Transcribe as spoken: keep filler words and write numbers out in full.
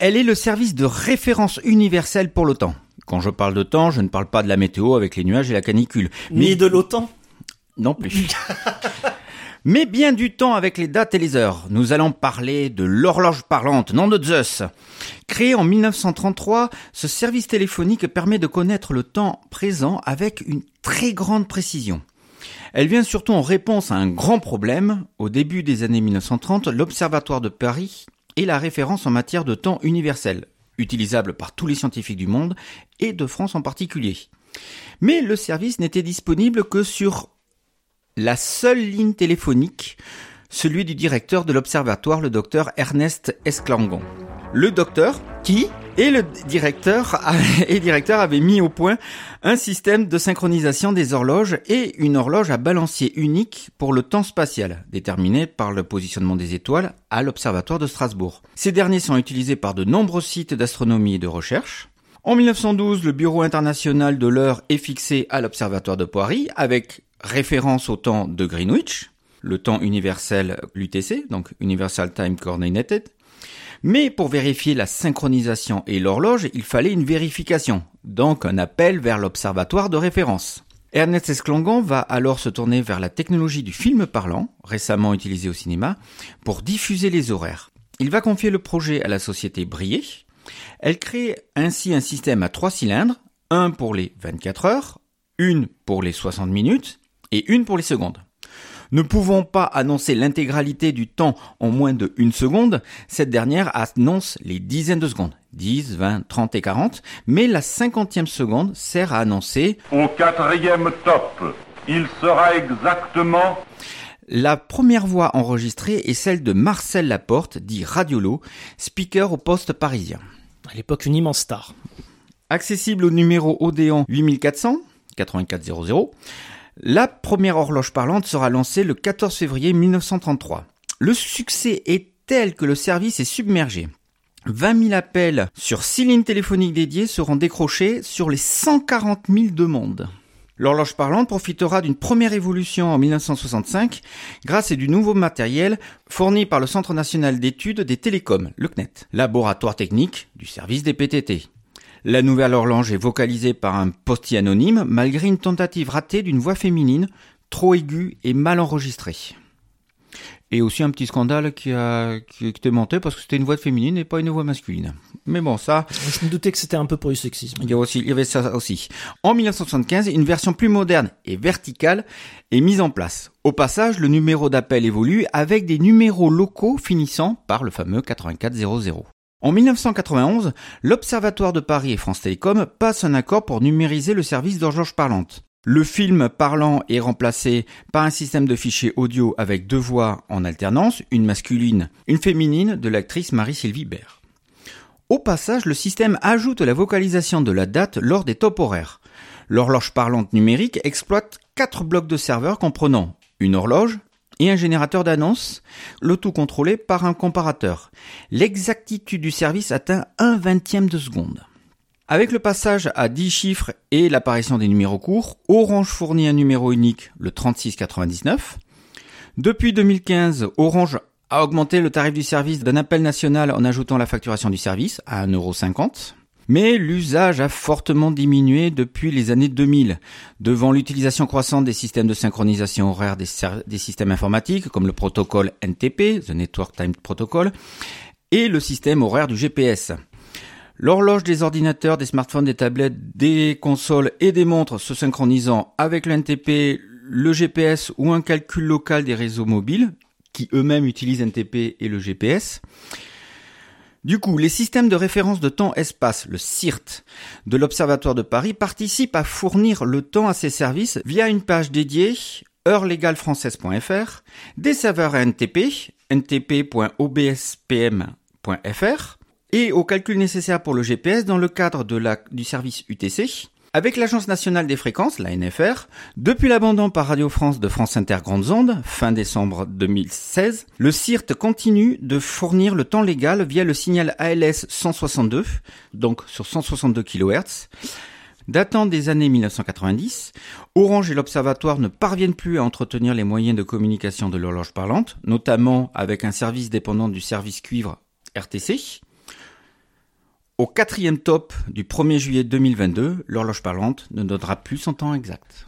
Elle est le service de référence universel pour le temps. Quand je parle de temps, je ne parle pas de la météo avec les nuages et la canicule. Ni mais... de l'OTAN. Non plus. Mais bien du temps avec les dates et les heures. Nous allons parler de l'horloge parlante, nom de Zeus. Créé en mille neuf cent trente-trois, ce service téléphonique permet de connaître le temps présent avec une très grande précision. Elle vient surtout en réponse à un grand problème. Au début des années mille neuf cent trente, l'Observatoire de Paris est la référence en matière de temps universel, utilisable par tous les scientifiques du monde et de France en particulier. Mais le service n'était disponible que sur la seule ligne téléphonique, celui du directeur de l'Observatoire, le docteur Ernest Esclangon. Le docteur, qui et le directeur, et directeur avait mis au point un système de synchronisation des horloges et une horloge à balancier unique pour le temps spatial, déterminé par le positionnement des étoiles à l'Observatoire de Strasbourg. Ces derniers sont utilisés par de nombreux sites d'astronomie et de recherche. En mille neuf cent douze, le Bureau international de l'heure est fixé à l'Observatoire de Paris avec référence au temps de Greenwich, le temps universel U T C, donc Universal Time Coordinated. Mais pour vérifier la synchronisation et l'horloge, il fallait une vérification, donc un appel vers l'observatoire de référence. Ernest Esclangon va alors se tourner vers la technologie du film parlant, récemment utilisée au cinéma, pour diffuser les horaires. Il va confier le projet à la société Brier. Elle crée ainsi un système à trois cylindres, un pour les vingt-quatre heures, une pour les soixante minutes et une pour les secondes. Ne pouvant pas annoncer l'intégralité du temps en moins de une seconde, cette dernière annonce les dizaines de secondes, dix, vingt, trente et quarante, mais la cinquantième seconde sert à annoncer « Au quatrième top, il sera exactement... » La première voix enregistrée est celle de Marcel Laporte, dit Radiolo, speaker au poste parisien. À l'époque, une immense star. Accessible au numéro Odéon huit mille quatre cents, quatre-vingt-quatre zéro zéro, la première horloge parlante sera lancée le quatorze février mille neuf cent trente-trois. Le succès est tel que le service est submergé. vingt mille appels sur six lignes téléphoniques dédiées seront décrochés sur les cent quarante mille demandes. L'horloge parlante profitera d'une première évolution en mille neuf cent soixante-cinq grâce à du nouveau matériel fourni par le Centre national d'études des télécoms, le C N E T, laboratoire technique du service des P T T. La nouvelle horloge est vocalisée par un postier anonyme malgré une tentative ratée d'une voix féminine trop aiguë et mal enregistrée. Et aussi un petit scandale qui a qui était monté parce que c'était une voix féminine et pas une voix masculine. Mais bon, ça... Je me doutais que c'était un peu pour du sexisme. Il y, a aussi, il y avait ça aussi. En mille neuf cent soixante-quinze, une version plus moderne et verticale est mise en place. Au passage, le numéro d'appel évolue avec des numéros locaux finissant par le fameux quatre-vingt-quatre zéro zéro. En mille neuf cent quatre-vingt-onze, l'Observatoire de Paris et France Télécom passent un accord pour numériser le service d'horloge parlante. Le film parlant est remplacé par un système de fichiers audio avec deux voix en alternance, une masculine, une féminine de l'actrice Marie-Sylvie Baird. Au passage, le système ajoute la vocalisation de la date lors des top horaires. L'horloge parlante numérique exploite quatre blocs de serveurs comprenant une horloge, et un générateur d'annonces, le tout contrôlé par un comparateur. L'exactitude du service atteint un vingtième de seconde. Avec le passage à dix chiffres et l'apparition des numéros courts, Orange fournit un numéro unique, le trente-six quatre-vingt-dix-neuf. Depuis deux mille quinze, Orange a augmenté le tarif du service d'un appel national en ajoutant la facturation du service à un euro cinquante. Mais l'usage a fortement diminué depuis les années deux mille, devant l'utilisation croissante des systèmes de synchronisation horaire des, ser- des systèmes informatiques, comme le protocole N T P, The Network Time Protocol, et le système horaire du G P S. L'horloge des ordinateurs, des smartphones, des tablettes, des consoles et des montres se synchronisant avec le N T P, le G P S ou un calcul local des réseaux mobiles, qui eux-mêmes utilisent N T P et le G P S. Du coup, les systèmes de référence de temps-espace, le C I R T, de l'Observatoire de Paris participent à fournir le temps à ces services via une page dédiée, heure légale française point f r, des serveurs N T P, n t p point o b s p m point f r, et au calcul nécessaire pour le G P S dans le cadre de la, du service U T C, avec l'Agence nationale des fréquences, la N F R, depuis l'abandon par Radio France de France Inter Grandes Ondes, fin décembre deux mille seize, le C I R T continue de fournir le temps légal via le signal A L S cent soixante-deux, donc sur cent soixante-deux kilohertz. Datant des années mille neuf cent quatre-vingt-dix, Orange et l'Observatoire ne parviennent plus à entretenir les moyens de communication de l'horloge parlante, notamment avec un service dépendant du service cuivre R T C. Au quatrième top du premier juillet deux mille vingt-deux, l'horloge parlante ne donnera plus son temps exact.